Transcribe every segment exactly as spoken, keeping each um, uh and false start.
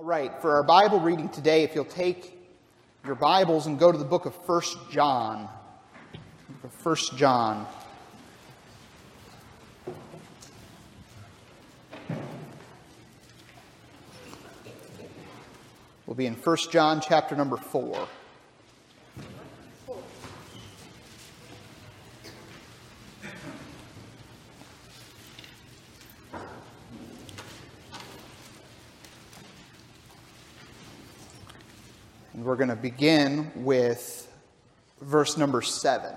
right, for our Bible reading today, if you'll take your Bibles and go to the book of First John. First John. We'll be in First John chapter number four. And we're going to begin with verse number seven.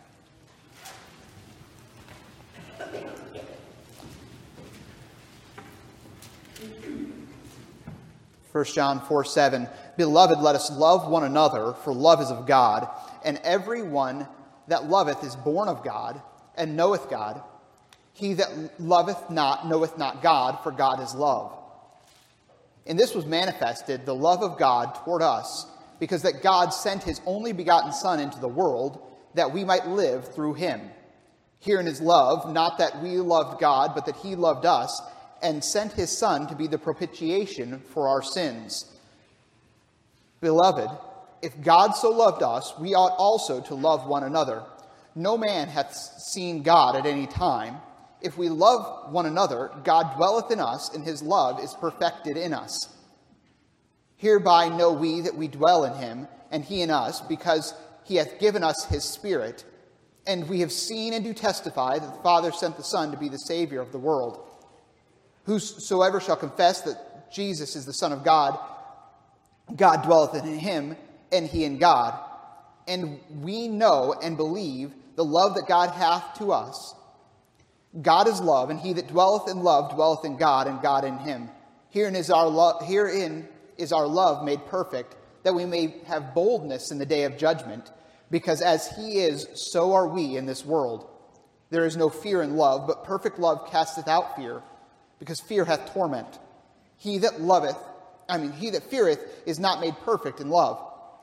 First John four seven, Beloved, let us love one another, for love is of God, and every one that loveth is born of God, and knoweth God. He that loveth not knoweth not God, for God is love. And this was manifested, the love of God toward us, because that God sent his only begotten Son into the world, that we might live through him. Herein is love, not that we loved God, but that he loved us, and sent his Son to be the propitiation for our sins. Beloved, if God so loved us, we ought also to love one another. No man hath seen God at any time. If we love one another, God dwelleth in us, and his love is perfected in us. Hereby know we that we dwell in him, and he in us, because he hath given us his Spirit. And we have seen and do testify that the Father sent the Son to be the Savior of the world. Whosoever shall confess that Jesus is the Son of God, God dwelleth in him, and he in God. And we know and believe the love that God hath to us. God is love, and he that dwelleth in love dwelleth in God, and God in him. Herein is our love, herein is our love made perfect, that we may have boldness in the day of judgment, because as he is, so are we in this world. There is no fear in love, but perfect love casteth out fear, because fear hath torment. He that loveth, I mean, he that feareth is not made perfect in love.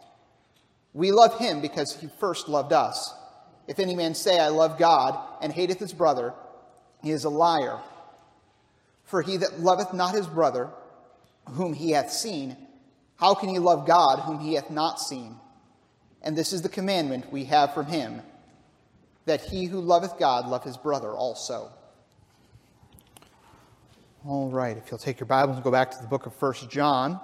We love him because he first loved us. If any man say, I love God, and hateth his brother, he is a liar. For he that loveth not his brother, whom he hath seen, how can he love God, whom he hath not seen? And this is the commandment we have from him, that he who loveth God love his brother also. All right, if you'll take your Bibles and go back to the book of First John.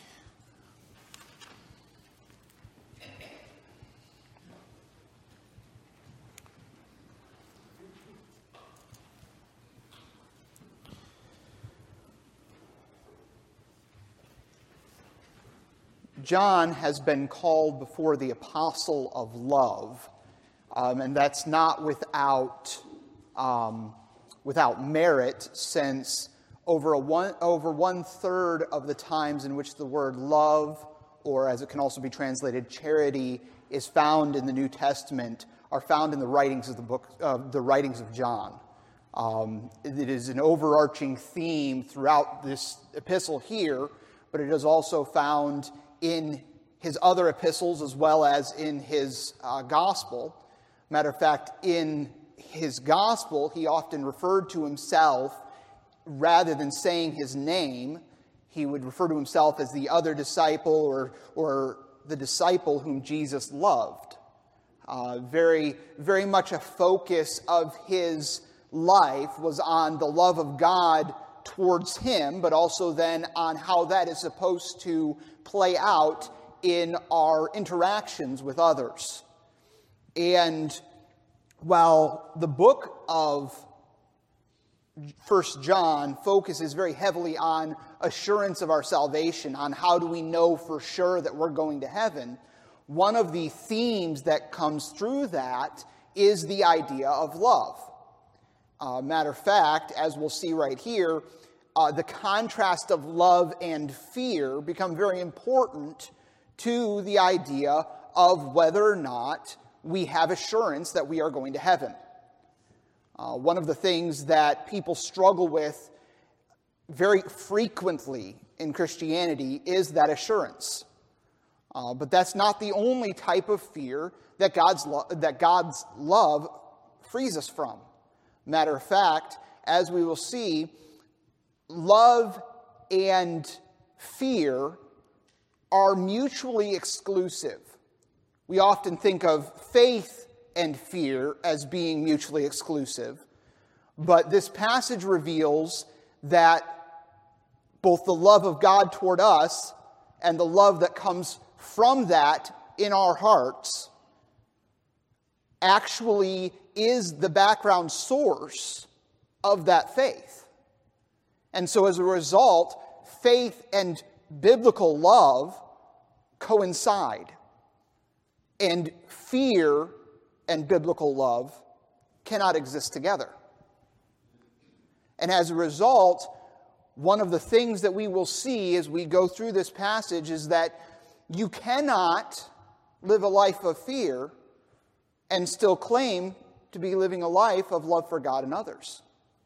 John has been called before the apostle of love, um, and that's not without um, without merit, since over a one over one third of the times in which the word love, or as it can also be translated, charity, is found in the New Testament, are found in the writings of the book, uh, the writings of John. Um, it is an overarching theme throughout this epistle here, but it is also found in his other epistles as well as in his uh, gospel. Matter of fact, in his gospel, he often referred to himself, rather than saying his name, he would refer to himself as the other disciple, or, or the disciple whom Jesus loved. Uh, very, very much a focus of his life was on the love of God towards him, but also then on how that is supposed to play out in our interactions with others. And while the book of First John focuses very heavily on assurance of our salvation, on how do we know for sure that we're going to heaven, one of the themes that comes through that is the idea of love. Uh, matter of fact, as we'll see right here, uh, the contrast of love and fear become very important to the idea of whether or not we have assurance that we are going to heaven. Uh, one of the things that people struggle with very frequently in Christianity is that assurance. Uh, but that's not the only type of fear that God's lo- that God's love frees us from. Matter of fact, as we will see, love and fear are mutually exclusive. We often think of faith and fear as being mutually exclusive, but this passage reveals that both the love of God toward us and the love that comes from that in our hearts actually is the background source of that faith. And so as a result, faith and biblical love coincide, and fear and biblical love cannot exist together. And as a result, one of the things that we will see as we go through this passage is that you cannot live a life of fear and still claim to be living a life of love for God and others.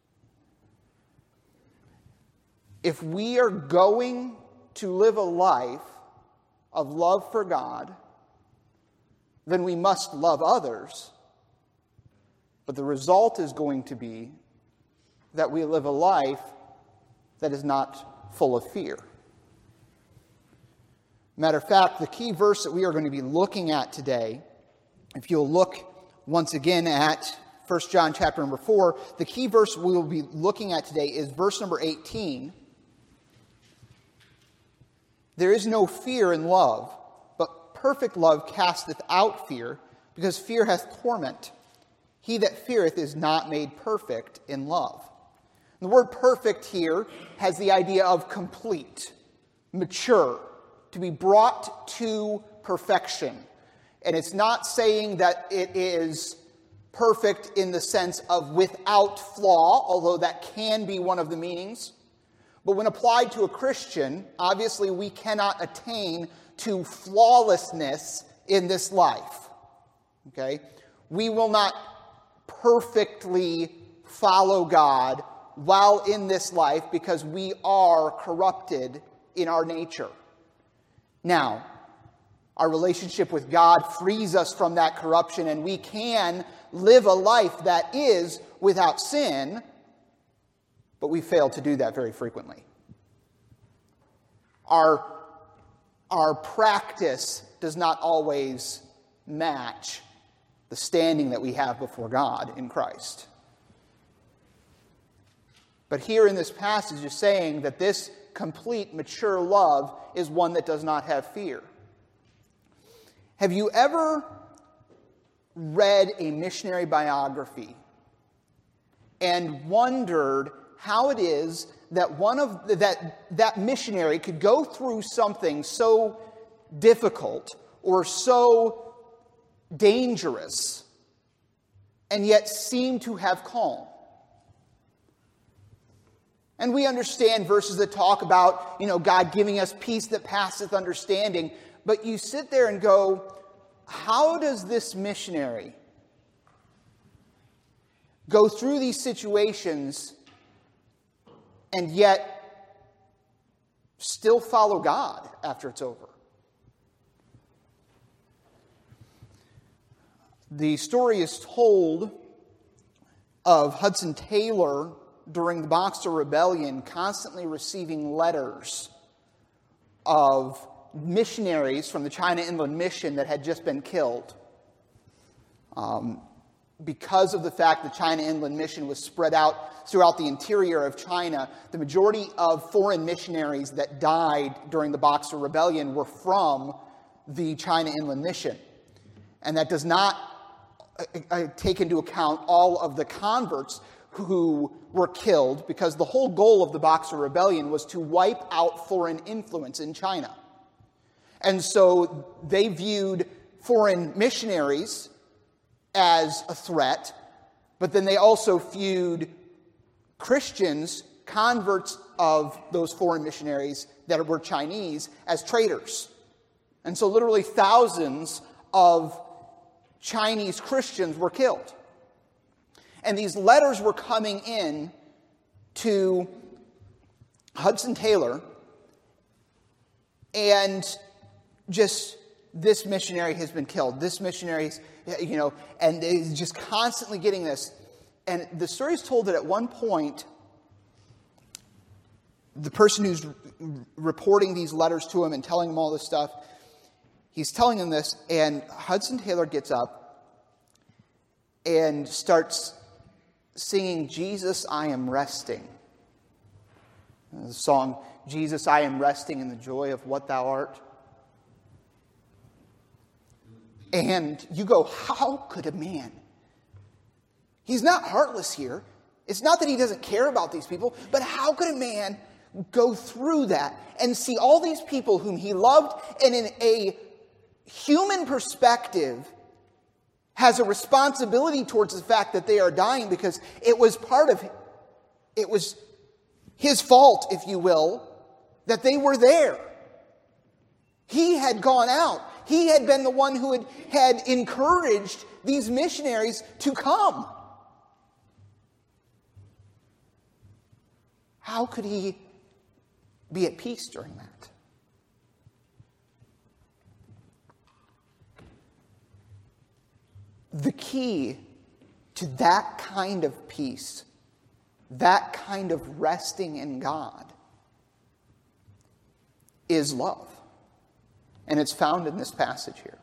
If we are going to live a life of love for God, then we must love others. But the result is going to be that we live a life that is not full of fear. Matter of fact, the key verse that we are going to be looking at today, if you'll look once again at First John chapter number four, the key verse we will be looking at today is verse number eighteen. There is no fear in love, but perfect love casteth out fear, because fear hath torment. He that feareth is not made perfect in love. The word perfect here has the idea of complete, mature, to be brought to perfection. And it's not saying that it is perfect in the sense of without flaw, although that can be one of the meanings. But when applied to a Christian, obviously we cannot attain to flawlessness in this life. Okay? We will not perfectly follow God while in this life because we are corrupted in our nature. Now, our relationship with God frees us from that corruption, and we can live a life that is without sin, but we fail to do that very frequently. Our, our practice does not always match the standing that we have before God in Christ. But here in this passage is saying that this complete, mature love is one that does not have fear. Have you ever read a missionary biography and wondered how it is that one of the, that that missionary could go through something so difficult or so dangerous and yet seem to have calm? And we understand verses that talk about, you know, God giving us peace that passeth understanding. But you sit there and go, how does this missionary go through these situations and yet still follow God after it's over? The story is told of Hudson Taylor during the Boxer Rebellion constantly receiving letters of missionaries from the China Inland Mission that had just been killed. Um, because of the fact the China Inland Mission was spread out throughout the interior of China, the majority of foreign missionaries that died during the Boxer Rebellion were from the China Inland Mission. And that does not uh, take into account all of the converts who were killed, because the whole goal of the Boxer Rebellion was to wipe out foreign influence in China. And so they viewed foreign missionaries as a threat, but then they also viewed Christians, converts of those foreign missionaries that were Chinese, as traitors. And so literally thousands of Chinese Christians were killed. And these letters were coming in to Hudson Taylor, and just, this missionary has been killed. This missionary's, you know, and he's just constantly getting this. And the story is told that at one point, the person who's reporting these letters to him and telling him all this stuff, he's telling him this, and Hudson Taylor gets up and starts singing, "Jesus, I am resting." The song, "Jesus, I am resting in the joy of what thou art." And you go, how could a man? He's not heartless here. It's not that he doesn't care about these people, but how could a man go through that and see all these people whom he loved, and in a human perspective has a responsibility towards the fact that they are dying because it was part of, it was his fault, if you will, that they were there. He had gone out. He had been the one who had, had encouraged these missionaries to come. How could he be at peace during that? The key to that kind of peace, that kind of resting in God, is love. And it's found in this passage here.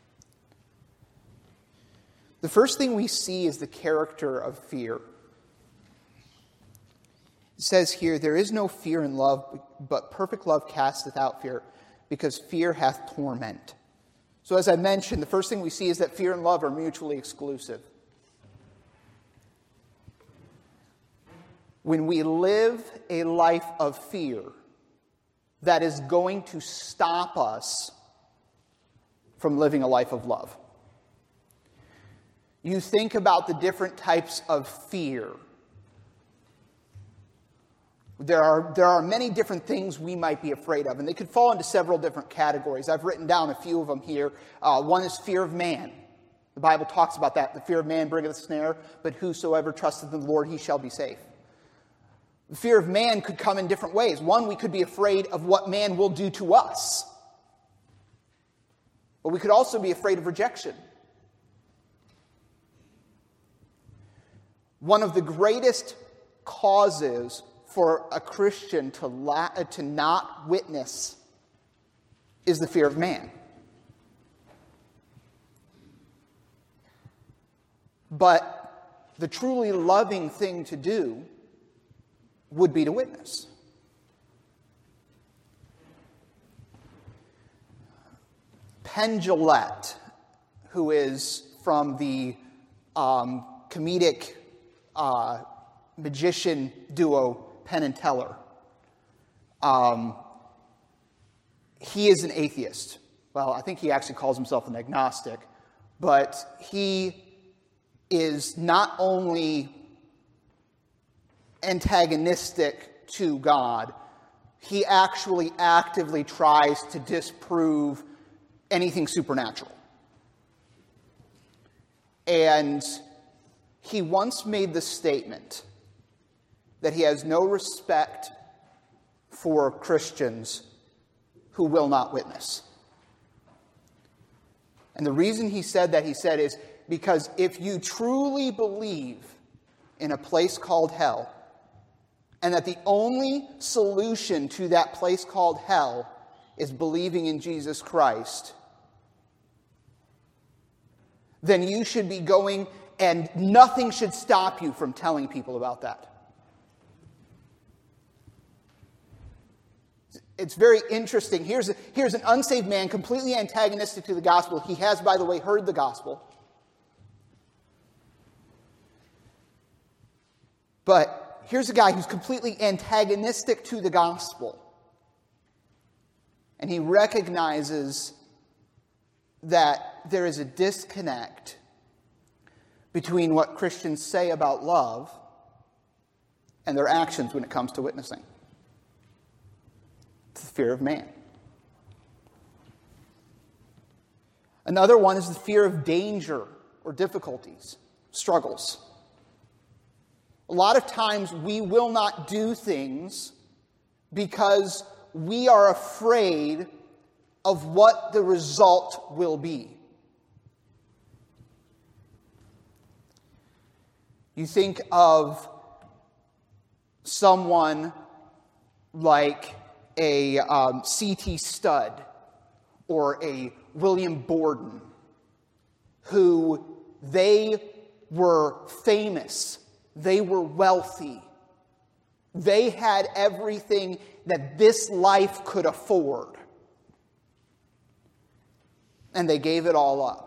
The first thing we see is the character of fear. It says here, "There is no fear in love, but perfect love casteth out fear, because fear hath torment." So as I mentioned, the first thing we see is that fear and love are mutually exclusive. When we live a life of fear, that is going to stop us from living a life of love. You think about the different types of fear. There are, there are many different things we might be afraid of, and they could fall into several different categories. I've written down a few of them here. Uh, one is fear of man. The Bible talks about that. "The fear of man bringeth a snare, but whosoever trusteth in the Lord, he shall be safe." The fear of man could come in different ways. One, we could be afraid of what man will do to us. But we could also be afraid of rejection. One of the greatest causes for a Christian to, la- to not witness is the fear of man. But the truly loving thing to do would be to witness. Penn Jillette, who is from the um, comedic uh, magician duo Penn and Teller, um, he is an atheist. Well, I think he actually calls himself an agnostic, but he is not only antagonistic to God, he actually actively tries to disprove anything supernatural. And he once made the statement that he has no respect for Christians who will not witness. And the reason he said that, he said, is because if you truly believe in a place called hell, and that the only solution to that place called hell is believing in Jesus Christ, then you should be going, and nothing should stop you from telling people about that. It's very interesting. Here's, a, here's an unsaved man completely antagonistic to the gospel. He has, by the way, heard the gospel. But here's a guy who's completely antagonistic to the gospel. And he recognizes that there is a disconnect between what Christians say about love and their actions when it comes to witnessing. It's the fear of man. Another one is the fear of danger or difficulties, struggles. A lot of times we will not do things because we are afraid of what the result will be. You think of someone like a um, C T Studd or a William Borden, who they were famous, they were wealthy, they had everything that this life could afford, and they gave it all up.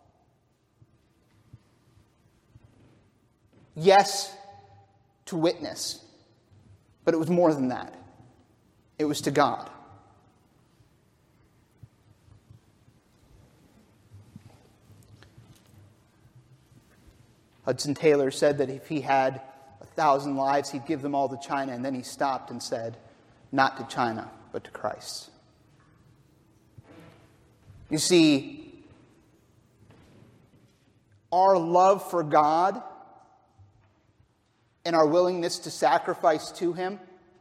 Yes, to witness, but it was more than that. It was to God. Hudson Taylor said that if he had a thousand lives, he'd give them all to China, and then he stopped and said, not to China, but to Christ. You see, our love for God and our willingness to sacrifice to Him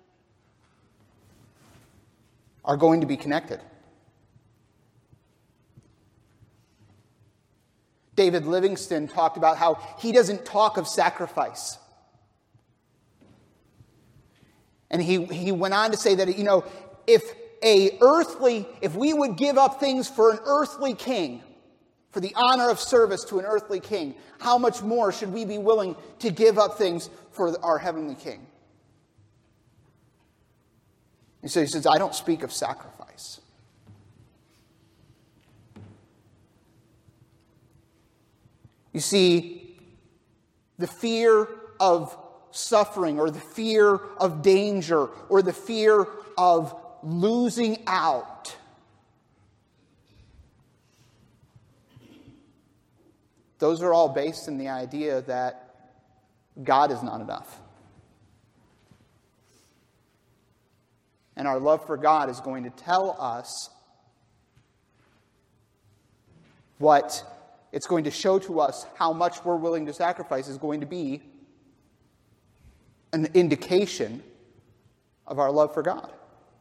are going to be connected. David Livingston talked about how he doesn't talk of sacrifice. And he, he went on to say that, you know, if a earthly, if we would give up things for an earthly king, for the honor of service to an earthly king, how much more should we be willing to give up things for our heavenly King? And so he says, I don't speak of sacrifice. You see, the fear of suffering, or the fear of danger, or the fear of losing out, those are all based in the idea that God is not enough. And our love for God is going to tell us what it's going to show to us how much we're willing to sacrifice is going to be an indication of our love for God.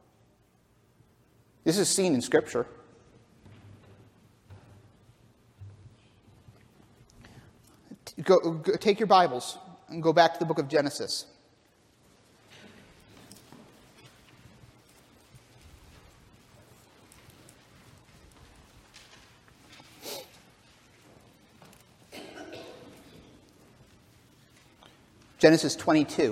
This is seen in Scripture. Go, go, take your Bibles and go back to the book of Genesis. Genesis twenty-two.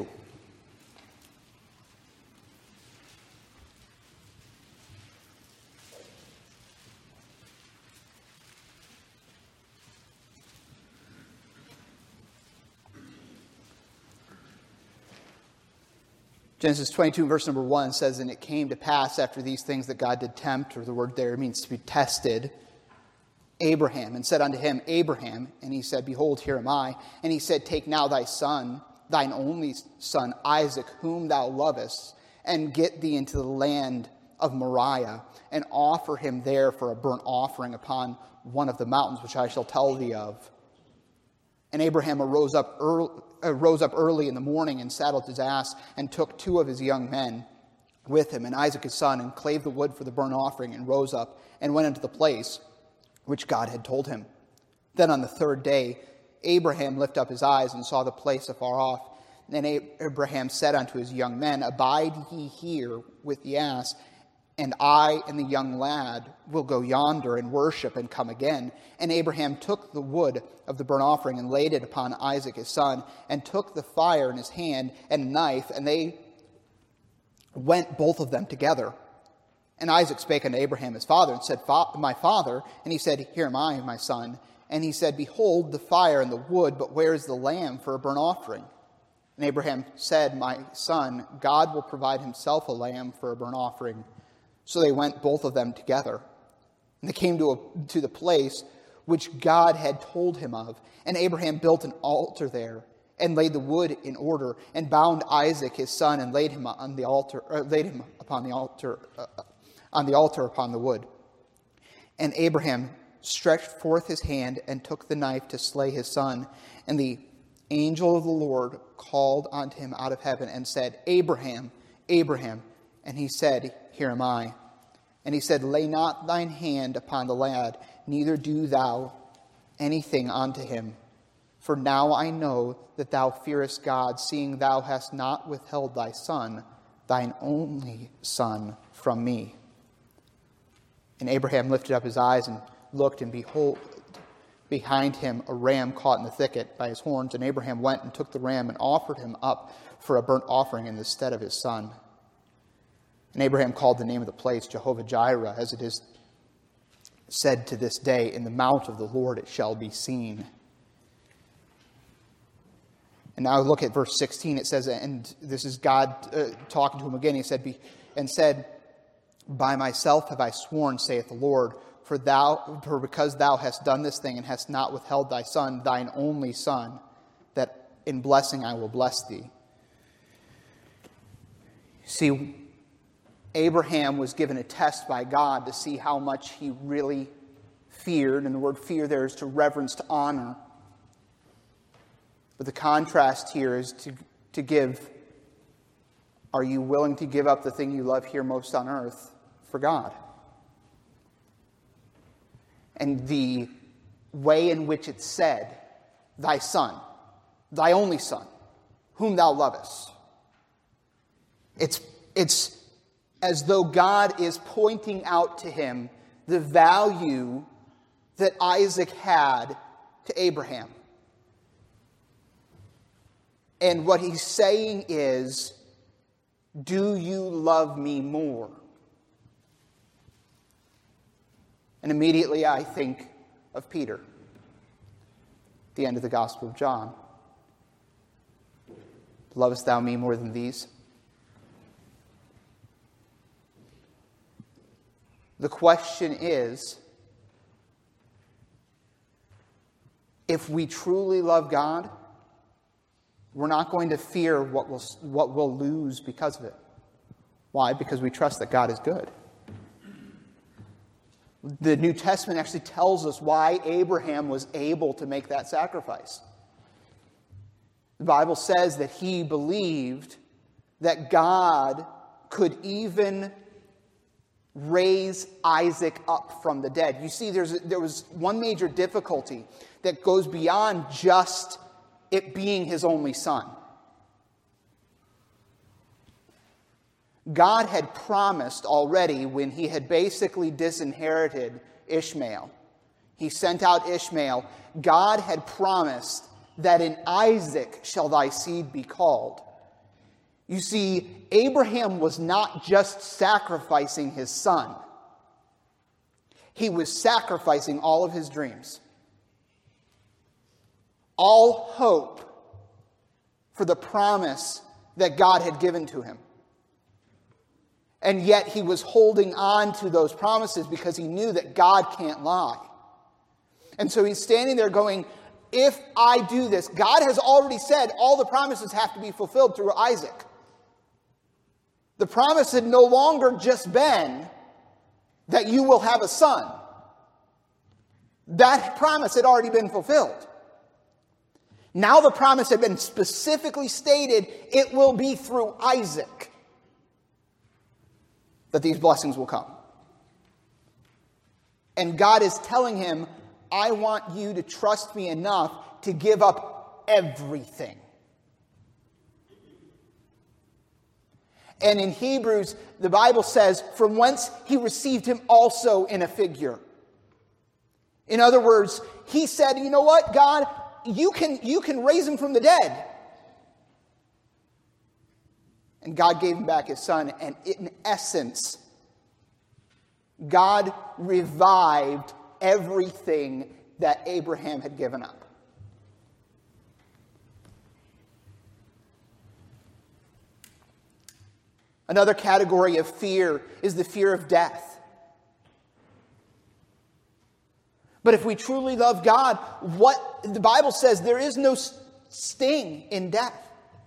Genesis twenty-two, verse number one says, and it came to pass after these things that God did tempt, or the word there means to be tested, Abraham, and said unto him, Abraham, and he said, behold, here am I. And he said, take now thy son, thine only son Isaac, whom thou lovest, and get thee into the land of Moriah, and offer him there for a burnt offering upon one of the mountains which I shall tell thee of. And Abraham arose up early, uh, rose up early in the morning and saddled his ass, and took two of his young men with him, and Isaac his son, and clave the wood for the burnt offering, and rose up, and went into the place which God had told him. Then on the third day Abraham lifted up his eyes and saw the place afar off. And Abraham said unto his young men, abide ye here with the ass, and I and the young lad will go yonder and worship and come again. And Abraham took the wood of the burnt offering and laid it upon Isaac his son, and took the fire in his hand and a knife, and they went both of them together. And Isaac spake unto Abraham his father, and said, my father. And he said, here am I, my son. And he said, behold the fire and the wood, but where is the lamb for a burnt offering? And Abraham said, my son, God will provide himself a lamb for a burnt offering. So they went both of them together. And they came to, a, to the place which God had told him of. And Abraham built an altar there, and laid the wood in order, and bound Isaac his son, and laid him on the altar, or laid him upon the altar, uh, on the altar upon the wood. And Abraham stretched forth his hand, and took the knife to slay his son. And the angel of the Lord called unto him out of heaven, and said, Abraham, Abraham. And he said, here am I. And he said, lay not thine hand upon the lad, neither do thou anything unto him. For now I know that thou fearest God, seeing thou hast not withheld thy son, thine only son, from me. And Abraham lifted up his eyes and looked, and behold, behind him a ram caught in the thicket by his horns. And Abraham went and took the ram and offered him up for a burnt offering in the stead of his son. And Abraham called the name of the place Jehovah-Jireh, as it is said to this day, in the mount of the Lord it shall be seen. And now look at verse sixteen. It says, and this is God uh, talking to him again. He said, be, and said, by myself have I sworn, saith the Lord, for thou, for because thou hast done this thing and hast not withheld thy son, thine only son, that in blessing I will bless thee. See, Abraham was given a test by God to see how much he really feared. And the word fear there is to reverence, to honor. But the contrast here is to, to give, are you willing to give up the thing you love here most on earth for God? And the way in which it's said, thy son, thy only son, whom thou lovest. It's, it's as though God is pointing out to him the value that Isaac had to Abraham. And what he's saying is, do you love me more? And immediately I think of Peter, the end of the Gospel of John. Lovest thou me more than these? The question is, if we truly love God, we're not going to fear what we'll, what we'll lose because of it. Why? Because we trust that God is good. The New Testament actually tells us why Abraham was able to make that sacrifice. The Bible says that he believed that God could even raise Isaac up from the dead. You see, there's, there was one major difficulty that goes beyond just it being his only son. God had promised already when he had basically disinherited Ishmael. He sent out Ishmael. God had promised that in Isaac shall thy seed be called. You see, Abraham was not just sacrificing his son. He was sacrificing all of his dreams. All hope for the promise that God had given to him. And yet he was holding on to those promises because he knew that God can't lie. And so he's standing there going, if I do this, God has already said all the promises have to be fulfilled through Isaac. The promise had no longer just been that you will have a son. That promise had already been fulfilled. Now the promise had been specifically stated, it will be through Isaac that these blessings will come. And God is telling him, I want you to trust me enough to give up everything. And in Hebrews, the Bible says, from whence he received him also in a figure. In other words, he said, you know what, God, you can, you can raise him from the dead. And God gave him back his son, and in essence, God revived everything that Abraham had given up. Another category of fear is the fear of death. But if we truly love God, what the Bible says, there is no sting in death.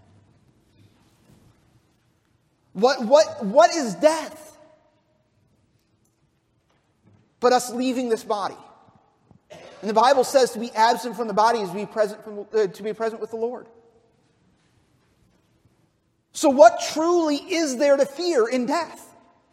What, what, what is death? But us leaving this body. And the Bible says to be absent from the body is to be present, from, uh, to be present with the Lord. So what truly is there to fear in death?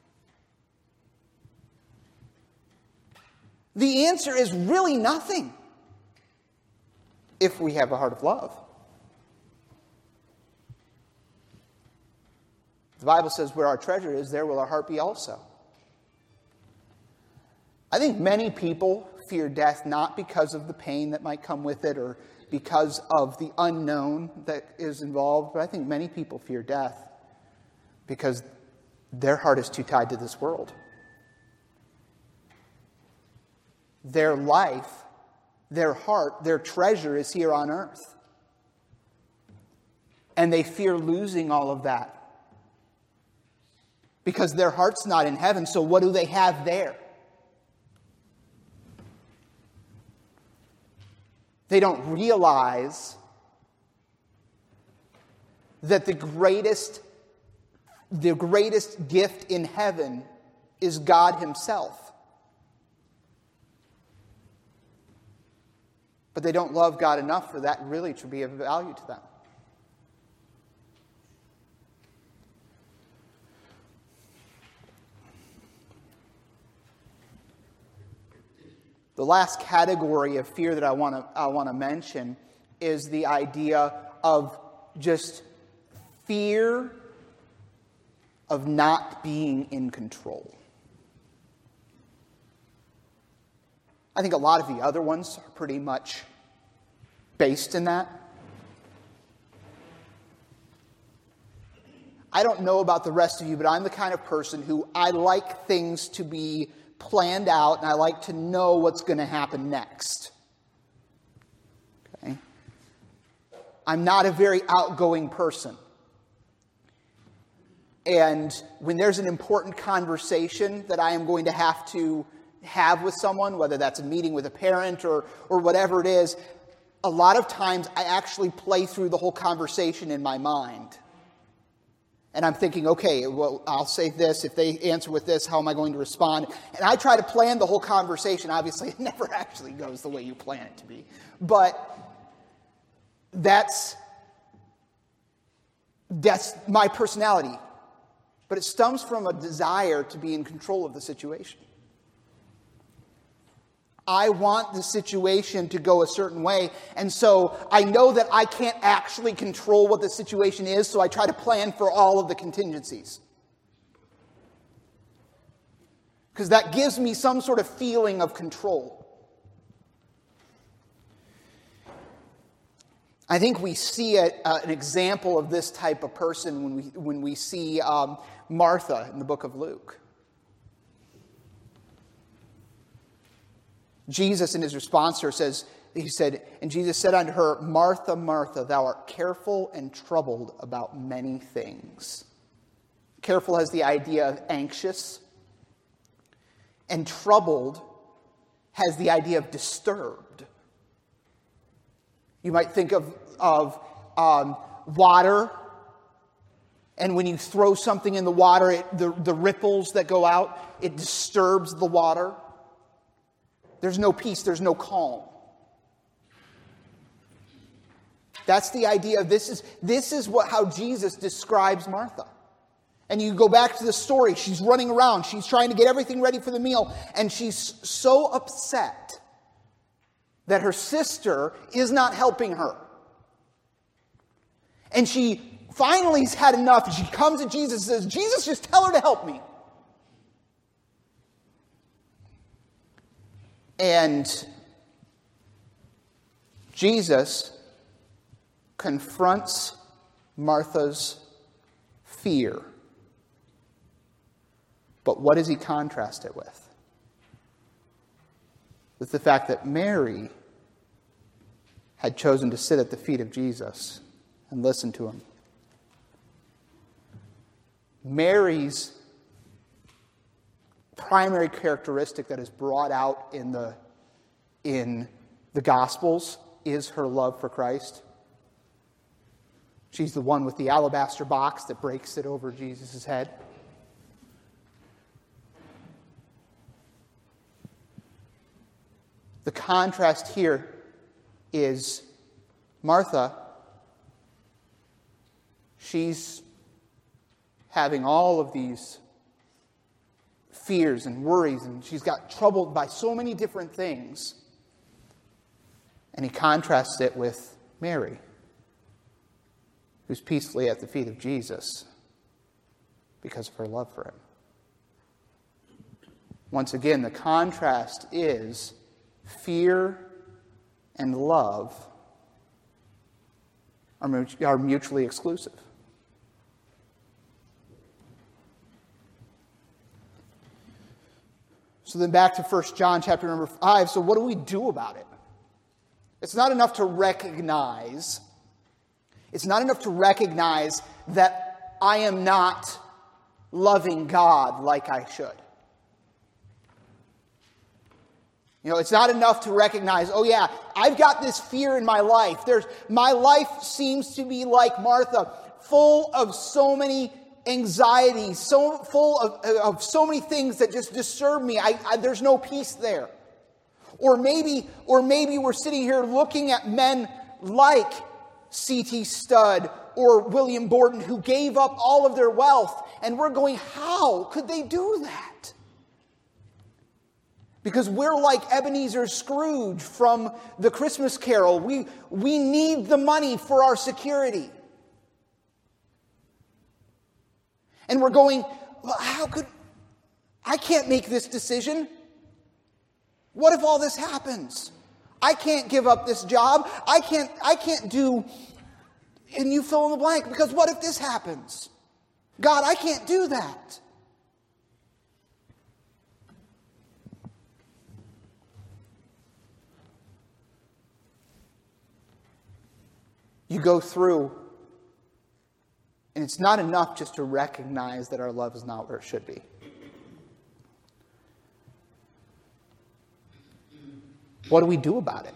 The answer is really nothing if we have a heart of love. The Bible says where our treasure is, there will our heart be also. I think many people fear death not because of the pain that might come with it or because of the unknown that is involved, but I think many people fear death because their heart is too tied to this world. Their life, their heart, their treasure is here on earth. And they fear losing all of that because their heart's not in heaven, so what do they have there? They don't realize that the greatest, the greatest gift in heaven is God Himself. But they don't love God enough for that really to be of value to them. The last category of fear that I want to I want to mention is the idea of just fear of not being in control. I think a lot of the other ones are pretty much based in that. I don't know about the rest of you, but I'm the kind of person who I like things to be planned out, and I like to know what's going to happen next. Okay? I'm not a very outgoing person. And when there's an important conversation that I am going to have to have with someone, whether that's a meeting with a parent or, or whatever it is, a lot of times I actually play through the whole conversation in my mind. And I'm thinking, okay, well, I'll say this. If they answer with this, how am I going to respond? And I try to plan the whole conversation. Obviously, it never actually goes the way you plan it to be. But that's, that's my personality. But it stems from a desire to be in control of the situation. I want the situation to go a certain way, and so I know that I can't actually control what the situation is, so I try to plan for all of the contingencies. Because that gives me some sort of feeling of control. I think we see a, uh, an example of this type of person when we, when we see um, Martha in the book of Luke. Jesus, in his response to her, says, he said, and Jesus said unto her, Martha, Martha, thou art careful and troubled about many things. Careful has the idea of anxious, and troubled has the idea of disturbed. You might think of, of um, water, and when you throw something in the water, it, the, the ripples that go out, it disturbs the water. There's no peace, there's no calm. That's the idea of this is this is what how Jesus describes Martha. And you go back to the story, she's running around, she's trying to get everything ready for the meal, and she's so upset that her sister is not helping her. And she finally has had enough, and she comes to Jesus and says, Jesus, just tell her to help me. And Jesus confronts Martha's fear. But what does he contrast it with? With the fact that Mary had chosen to sit at the feet of Jesus and listen to him. Mary's primary characteristic that is brought out in the, in the Gospels is her love for Christ. She's the one with the alabaster box that breaks it over Jesus' head. The contrast here is Martha. She's having all of these fears and worries, and she's got troubled by so many different things. And he contrasts it with Mary, who's peacefully at the feet of Jesus, because of her love for him. Once again, the contrast is fear and love are mutually exclusive. So then back to First John chapter number five. So what do we do about it? It's not enough to recognize, it's not enough to recognize that I am not loving God like I should. You know, it's not enough to recognize, oh yeah, I've got this fear in my life. There's, my life seems to be like Martha, full of so many anxieties, so full of, of so many things that just disturb me. I, I, there's no peace there. Or maybe, or maybe we're sitting here looking at men like C T Studd or William Borden who gave up all of their wealth, and we're going, how could they do that? Because we're like Ebenezer Scrooge from the Christmas Carol. We, we need the money for our security. And we're going, well, how could, I can't make this decision. What if all this happens? I can't give up this job. I can't, I can't do, and you fill in the blank, because what if this happens? God, I can't do that. You go through, and it's not enough just to recognize that our love is not where it should be. What do we do about it?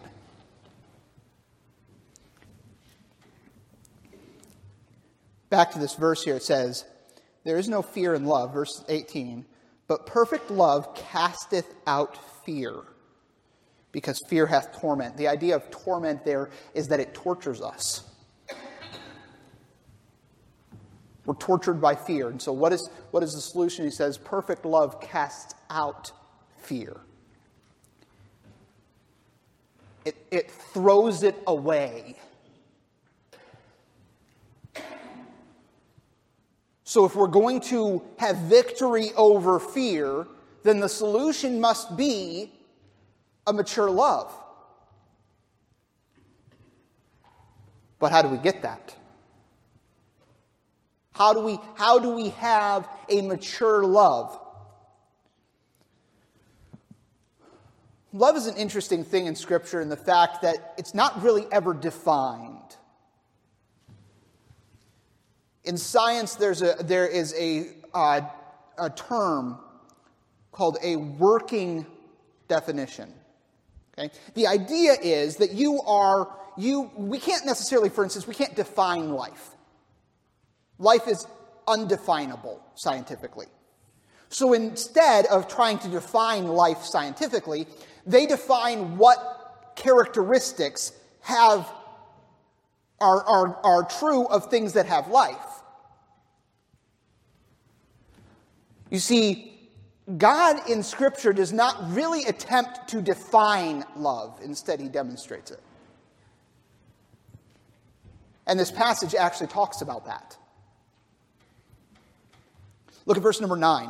Back to this verse here, it says, there is no fear in love, verse eighteen, but perfect love casteth out fear, because fear hath torment. The idea of torment there is that it tortures us. We're tortured by fear. And so what is, what is the solution? He says, perfect love casts out fear. It, it throws it away. So if we're going to have victory over fear, then the solution must be a mature love. But how do we get that? How do we, how do we have a mature love? Love is an interesting thing in Scripture in the fact that it's not really ever defined. In science, there's a, there is a, uh, a term called a working definition. Okay? The idea is that you are, you, we can't necessarily, for instance, we can't define life. Life is undefinable scientifically. So instead of trying to define life scientifically, they define what characteristics have are, are, are true of things that have life. You see, God in Scripture does not really attempt to define love. Instead, he demonstrates it. And this passage actually talks about that. Look at verse number nine.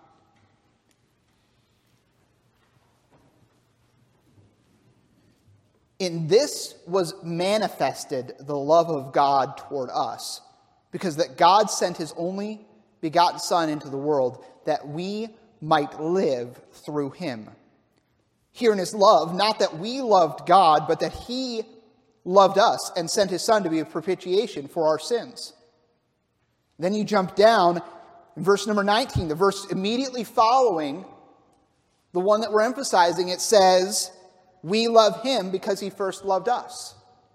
In this was manifested the love of God toward us, because that God sent his only begotten Son into the world, that we might live through him. Herein is love, not that we loved God, but that he loved us and sent his Son to be a propitiation for our sins. Then you jump down, in verse number nineteen, the verse immediately following the one that we're emphasizing, it says, we love him because he first loved us.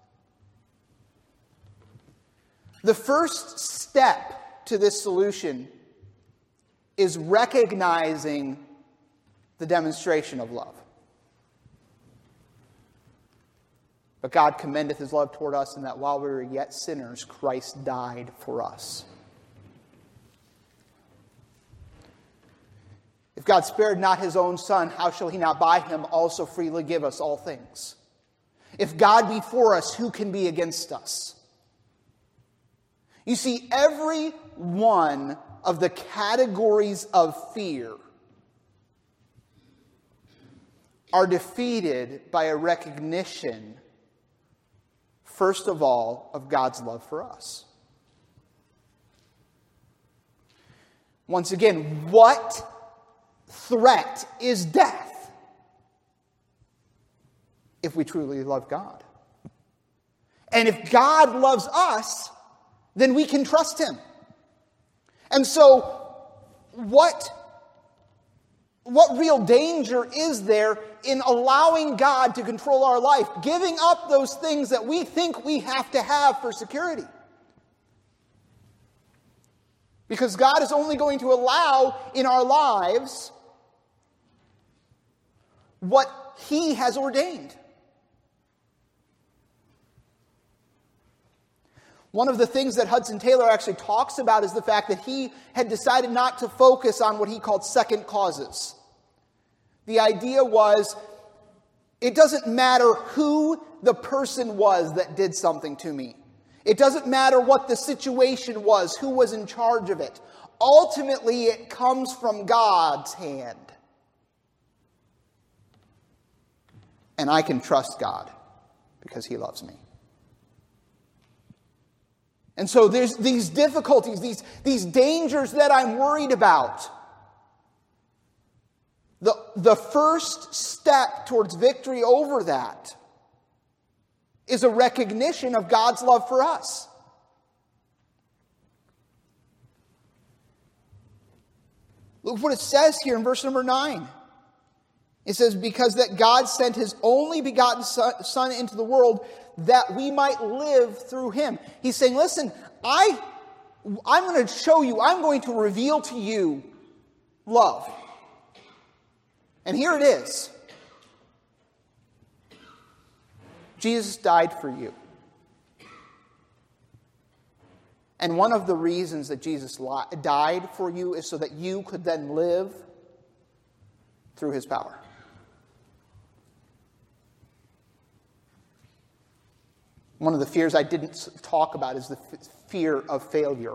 The first step to this solution is recognizing the demonstration of love. But God commendeth his love toward us in that while we were yet sinners, Christ died for us. If God spared not his own Son, how shall he not by him also freely give us all things? If God be for us, who can be against us? You see, every one of the categories of fear are defeated by a recognition, first of all, of God's love for us. Once again, what threat is death if we truly love God? And if God loves us, then we can trust Him. And so, what, what real danger is there in allowing God to control our life, giving up those things that we think we have to have for security? Because God is only going to allow in our lives what He has ordained. One of the things that Hudson Taylor actually talks about is the fact that he had decided not to focus on what he called second causes. The idea was, it doesn't matter who the person was that did something to me. It doesn't matter what the situation was, who was in charge of it. Ultimately, it comes from God's hand. And I can trust God because He loves me. And so there's these difficulties, these, these dangers that I'm worried about. The, the first step towards victory over that is a recognition of God's love for us. Look what it says here in verse number nine. It says, because that God sent His only begotten Son into the world that we might live through Him. He's saying, listen, I, I'm going to show you, I'm going to reveal to you love. And here it is. Jesus died for you. And one of the reasons that Jesus died for you is so that you could then live through His power. One of the fears I didn't talk about is the f- fear of failure.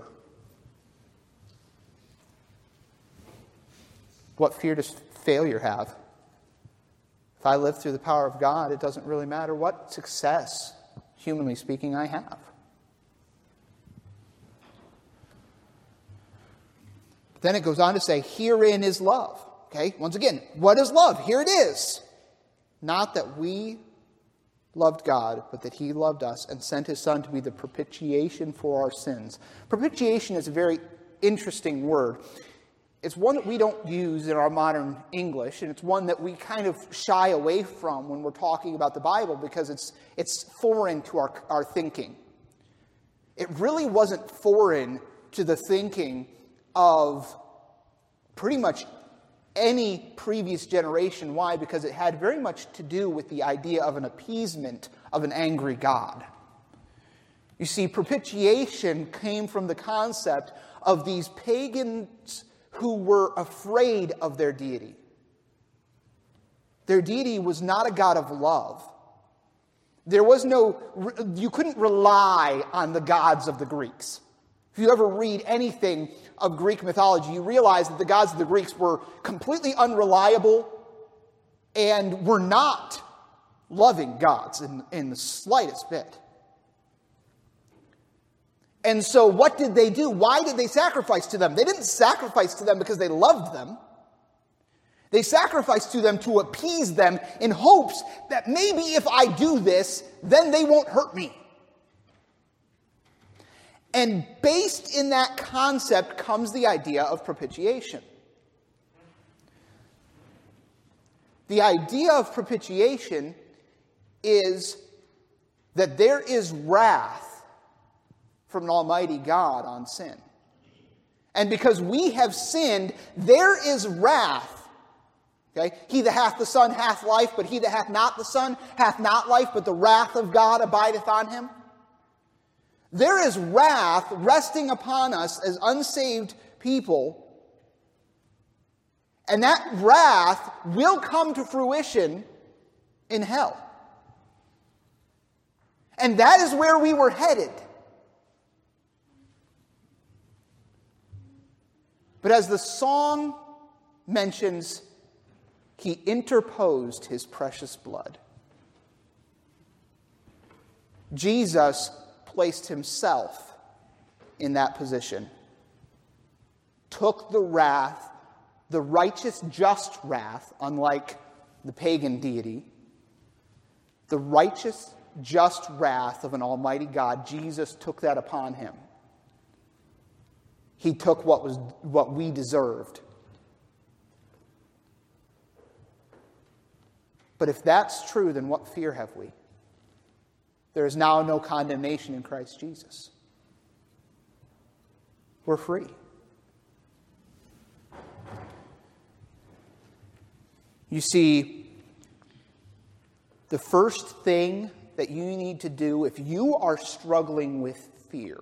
What fear does failure have? If I live through the power of God, it doesn't really matter what success, humanly speaking, I have. But then it goes on to say, herein is love. Okay, once again, what is love? Here it is. Not that we loved God, but that He loved us and sent His Son to be the propitiation for our sins. Propitiation is a very interesting word. It's one that we don't use in our modern English, and it's one that we kind of shy away from when we're talking about the Bible because it's it's foreign to our, our thinking. It really wasn't foreign to the thinking of pretty much any previous generation. Why? Because it had very much to do with the idea of an appeasement of an angry God. You see, propitiation came from the concept of these pagans who were afraid of their deity. Their deity was not a God of love. There was no, you couldn't rely on the gods of the Greeks. If you ever read anything of Greek mythology, you realize that the gods of the Greeks were completely unreliable and were not loving gods in, in the slightest bit. And so what did they do? Why did they sacrifice to them? They didn't sacrifice to them because they loved them. They sacrificed to them to appease them in hopes that maybe if I do this, then they won't hurt me. And based in that concept comes the idea of propitiation. The idea of propitiation is that there is wrath from an almighty God on sin. And because we have sinned, there is wrath. Okay? He that hath the Son hath life, but he that hath not the Son hath not life, but the wrath of God abideth on him. There is wrath resting upon us as unsaved people, and that wrath will come to fruition in hell. And that is where we were headed. But as the song mentions, he interposed his precious blood. Jesus placed himself in that position, took the wrath, the righteous, just wrath, unlike the pagan deity, the righteous, just wrath of an almighty God. Jesus took that upon him. He took what was what we deserved. But if that's true, then what fear have we? There is now no condemnation in Christ Jesus. We're free. You see, the first thing that you need to do if you are struggling with fear,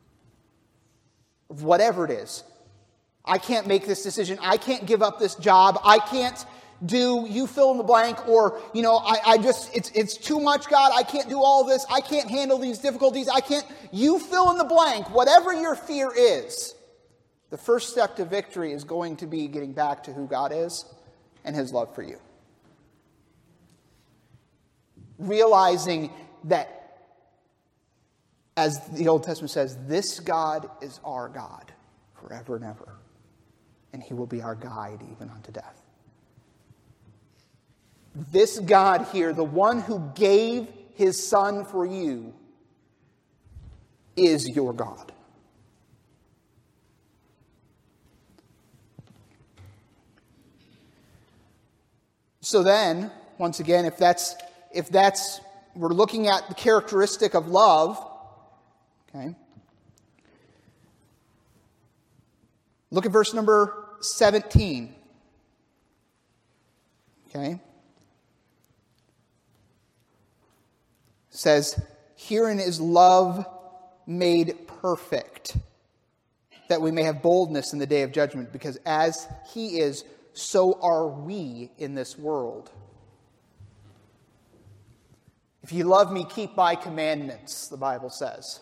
whatever it is, I can't make this decision, I can't give up this job, I can't do, you fill in the blank, or, you know, I, I just, it's, it's too much, God, I can't do all this, I can't handle these difficulties, I can't, you fill in the blank, whatever your fear is, the first step to victory is going to be getting back to who God is and his love for you. Realizing that, as the Old Testament says, this God is our God forever and ever. And he will be our guide even unto death. This God here, the one who gave his Son for you, is your God. So then, once again, if that's, if that's, we're looking at the characteristic of love, okay? Look at verse number seventeen. Okay? It says, herein is love made perfect, that we may have boldness in the day of judgment, because as he is, so are we in this world. If you love me, keep my commandments, the Bible says.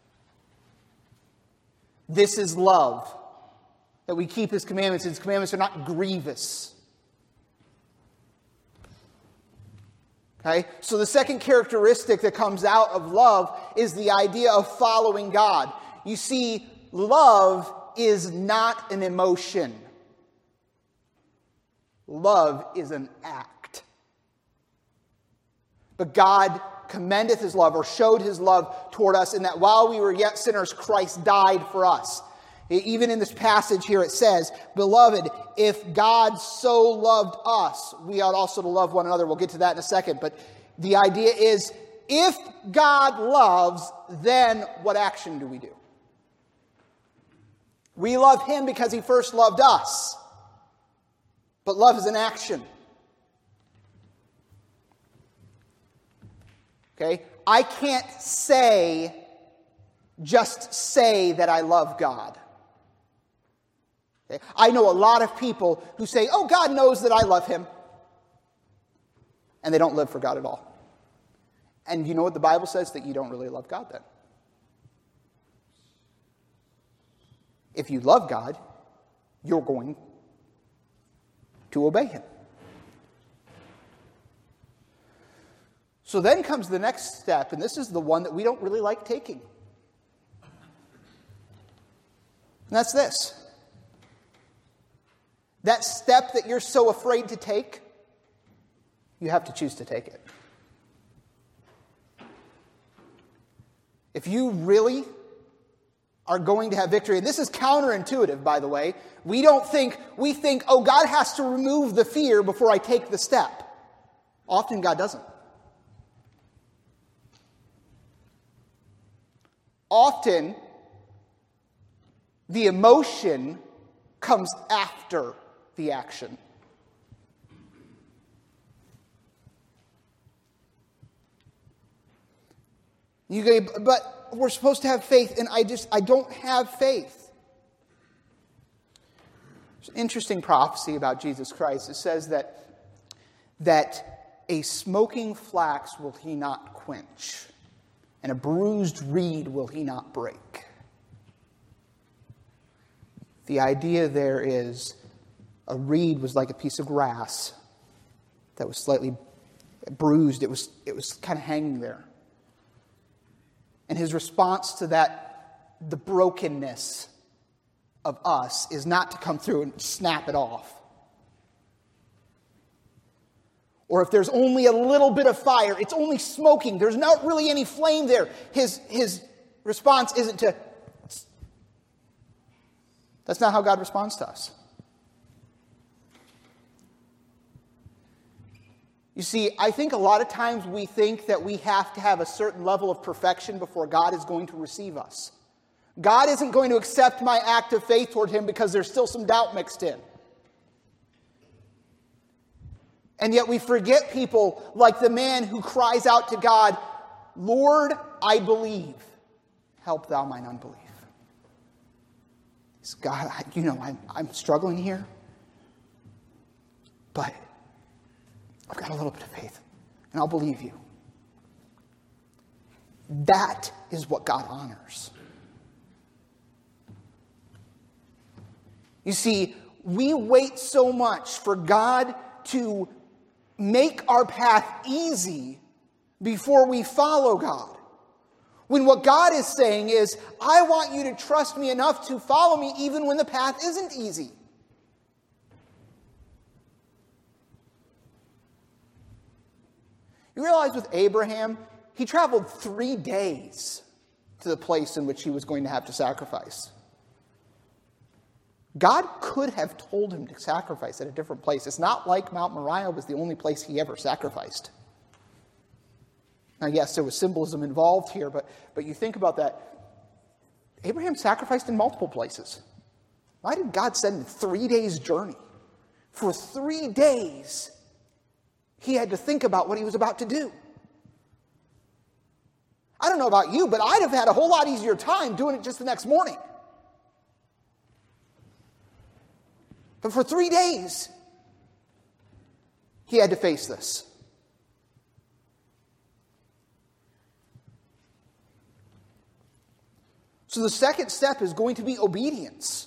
This is love, that we keep his commandments. His commandments are not grievous. Okay? So the second characteristic that comes out of love is the idea of following God. You see, love is not an emotion. Love is an act. But God commendeth his love, or showed his love toward us, in that while we were yet sinners, Christ died for us. Even in this passage here it says, beloved, if God so loved us, we ought also to love one another. We'll get to that in a second. But the idea is, if God loves, then what action do we do? We love him because he first loved us. But love is an action. Okay? I can't say, just say that I love God. Okay? I know a lot of people who say, oh, God knows that I love him. And they don't live for God at all. And you know what the Bible says? That you don't really love God then. If you love God, you're going to obey him. So then comes the next step, and this is the one that we don't really like taking. And that's this. That step that you're so afraid to take, you have to choose to take it. If you really are going to have victory, and this is counterintuitive, by the way. We don't think, we think, oh, God has to remove the fear before I take the step. Often God doesn't. Often, the emotion comes after the action. You go, but we're supposed to have faith, and I just, I don't have faith. There's an interesting prophecy about Jesus Christ. It says that, that a smoking flax will he not quench, and a bruised reed will he not break. The idea there is a reed was like a piece of grass that was slightly bruised. It was, it was kind of hanging there. And his response to that, the brokenness of us, is not to come through and snap it off. Or if there's only a little bit of fire, it's only smoking, there's not really any flame there. His, his response isn't to... That's not how God responds to us. You see, I think a lot of times we think that we have to have a certain level of perfection before God is going to receive us. God isn't going to accept my act of faith toward him because there's still some doubt mixed in. And yet we forget people like the man who cries out to God, Lord, I believe. Help thou mine unbelief. It's, God, I, you know, I'm, I'm struggling here. But I've got a little bit of faith. And I'll believe you. That is what God honors. You see, we wait so much for God to make our path easy before we follow God. When what God is saying is, I want you to trust me enough to follow me even when the path isn't easy. You realize with Abraham, he traveled three days to the place in which he was going to have to sacrifice. God could have told him to sacrifice at a different place. It's not like Mount Moriah was the only place he ever sacrificed. Now, yes, there was symbolism involved here, but, but you think about that. Abraham sacrificed in multiple places. Why did God send him three days' journey? For three days, he had to think about what he was about to do. I don't know about you, but I'd have had a whole lot easier time doing it just the next morning. But for three days, he had to face this. So the second step is going to be obedience.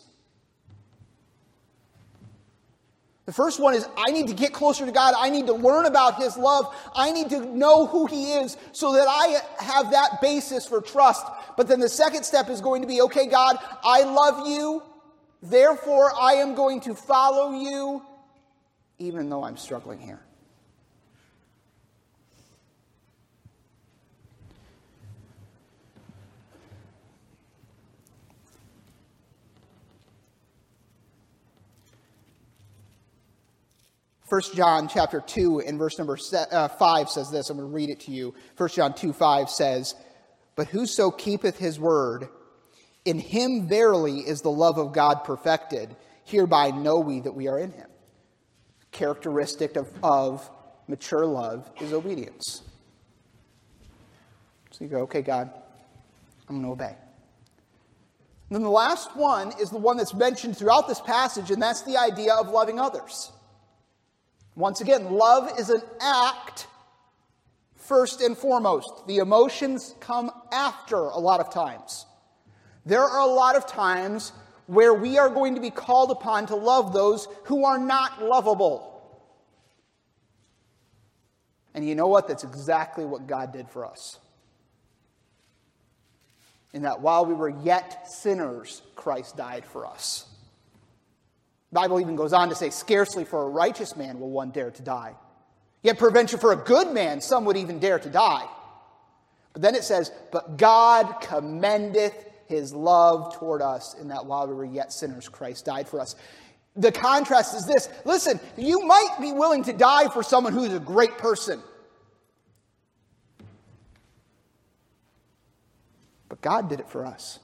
The first one is, I need to get closer to God. I need to learn about his love. I need to know who he is so that I have that basis for trust. But then the second step is going to be, okay, God, I love you. Therefore, I am going to follow you, even though I'm struggling here. First John chapter two and verse number five says this. I'm going to read it to you. First John two five says, But whoso keepeth his word, in him verily is the love of God perfected. Hereby know we that we are in him. Characteristic of, of mature love is obedience. So you go, okay, God, I'm going to obey. And then the last one is the one that's mentioned throughout this passage, and that's the idea of loving others. Once again, love is an act first and foremost. The emotions come after a lot of times. There are a lot of times where we are going to be called upon to love those who are not lovable. And you know what? That's exactly what God did for us. In that while we were yet sinners, Christ died for us. The Bible even goes on to say, scarcely for a righteous man will one dare to die. Yet peradventure for a good man, some would even dare to die. But then it says, but God commendeth his love toward us in that while we were yet sinners, Christ died for us. The contrast is this. Listen, you might be willing to die for someone who's a great person. But God did it for us.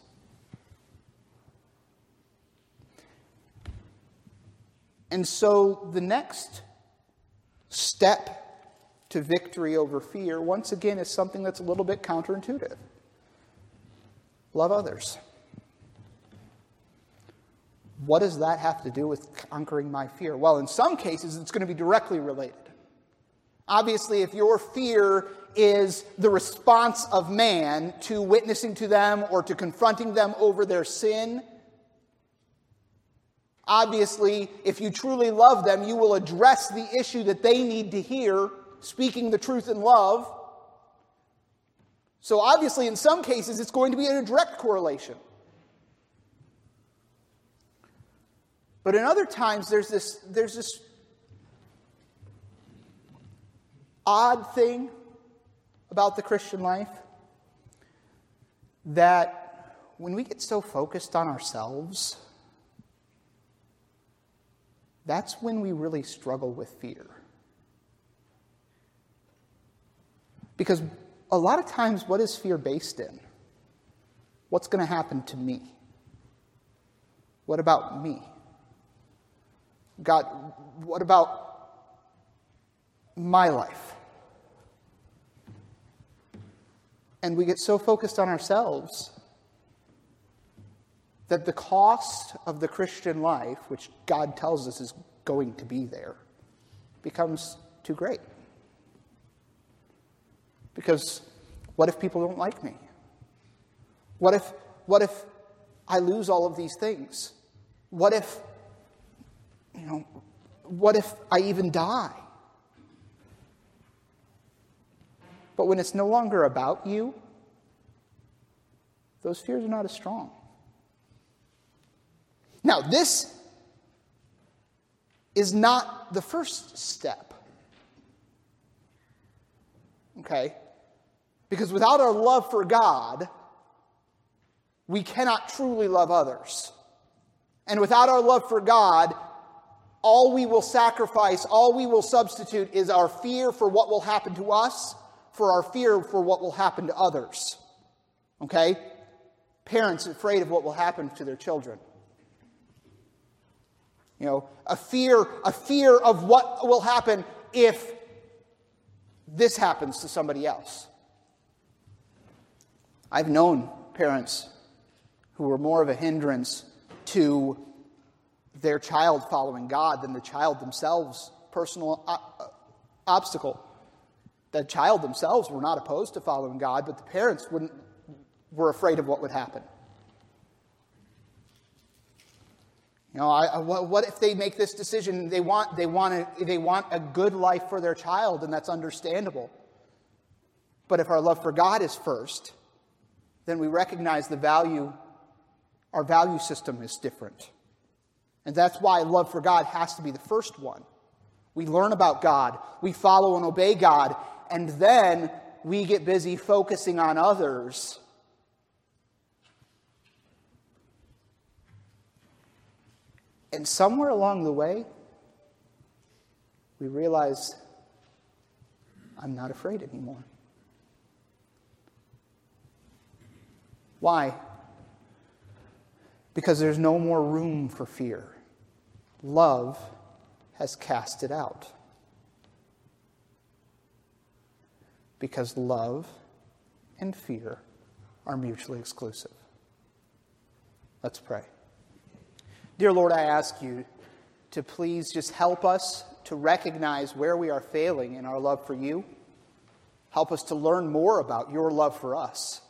And so the next step to victory over fear, once again, is something that's a little bit counterintuitive. Love others. What does that have to do with conquering my fear? Well, in some cases, it's going to be directly related. Obviously, if your fear is the response of man to witnessing to them or to confronting them over their sin, Obviously, if you truly love them, you will address the issue that they need to hear, speaking the truth in love. So obviously, in some cases, it's going to be in a direct correlation. But in other times, there's this, there's this odd thing about the Christian life that when we get so focused on ourselves, that's when we really struggle with fear. Because a lot of times, what is fear based in? What's going to happen to me? What about me? God, what about my life? And we get so focused on ourselves that the cost of the Christian life, which God tells us is going to be there, becomes too great. Because what if people don't like me? What if, what if I lose all of these things? What if, you know, what if I even die? But when it's no longer about you, those fears are not as strong. Now, this is not the first step. Okay? Because without our love for God, we cannot truly love others. And without our love for God, all we will sacrifice, all we will substitute is our fear for what will happen to us, for our fear for what will happen to others. Okay? Parents afraid of what will happen to their children. You know, a fear, a fear of what will happen if this happens to somebody else. I've known parents who were more of a hindrance to their child following God than the child themselves' personal o- obstacle. The child themselves were not opposed to following God, but the parents wouldn't, were afraid of what would happen. You know, I, I, what if they make this decision? They want, they want, a, they want a good life for their child, and that's understandable. But if our love for God is first, then we recognize the value, our value system is different. And that's why love for God has to be the first one. We learn about God, we follow and obey God, and then we get busy focusing on others. And somewhere along the way, we realize, I'm not afraid anymore. Why? Because there's no more room for fear. Love has cast it out. Because love and fear are mutually exclusive. Let's pray. Dear Lord, I ask you to please just help us to recognize where we are failing in our love for you. Help us to learn more about your love for us.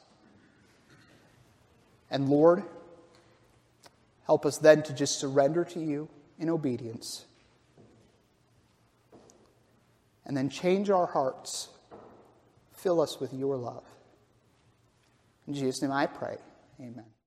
And Lord, help us then to just surrender to you in obedience. And then change our hearts. Fill us with your love. In Jesus' name I pray. Amen.